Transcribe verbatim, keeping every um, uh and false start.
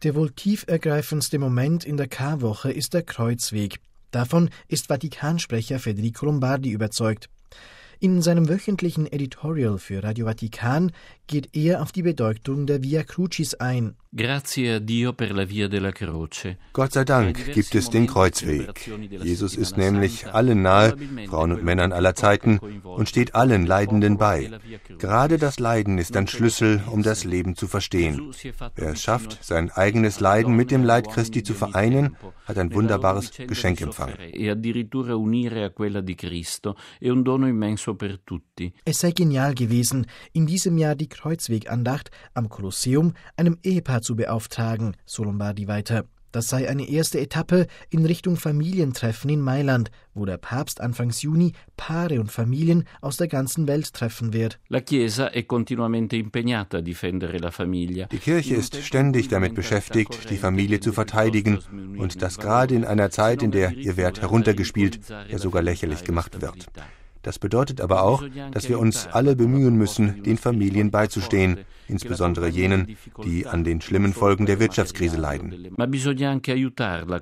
Der wohl tiefergreifendste Moment in der Karwoche ist der Kreuzweg. Davon ist Vatikansprecher Federico Lombardi überzeugt. In seinem wöchentlichen Editorial für Radio Vatikan geht er auf die Bedeutung der Via Crucis ein. Grazie a Dio per la via della croce. Gott sei Dank gibt es den Kreuzweg. Jesus ist nämlich allen nahe, Frauen und Männern aller Zeiten, und steht allen Leidenden bei. Gerade das Leiden ist ein Schlüssel, um das Leben zu verstehen. Wer es schafft, sein eigenes Leiden mit dem Leid Christi zu vereinen, hat ein wunderbares Geschenk empfangen. Es sei genial gewesen, in diesem Jahr die Kreuzwegandacht am Kolosseum einem Ehepaar zu beauftragen, so Lombardi weiter. Das sei eine erste Etappe in Richtung Familientreffen in Mailand, wo der Papst Anfangs Juni Paare und Familien aus der ganzen Welt treffen wird. Die Kirche ist ständig damit beschäftigt, die Familie zu verteidigen, und das gerade in einer Zeit, in der ihr Wert heruntergespielt, ja sogar lächerlich gemacht wird. Das bedeutet aber auch, dass wir uns alle bemühen müssen, den Familien beizustehen, insbesondere jenen, die an den schlimmen Folgen der Wirtschaftskrise leiden.